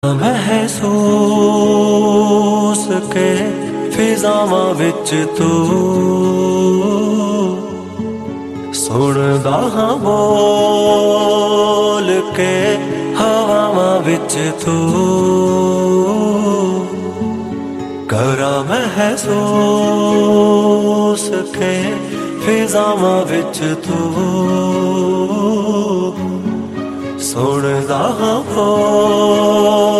महसूस के फिजावां विच तू सुनदा हां बोल के हवावां विच तू करा महसूस के फिजावां विच तू सुनदा हां बोल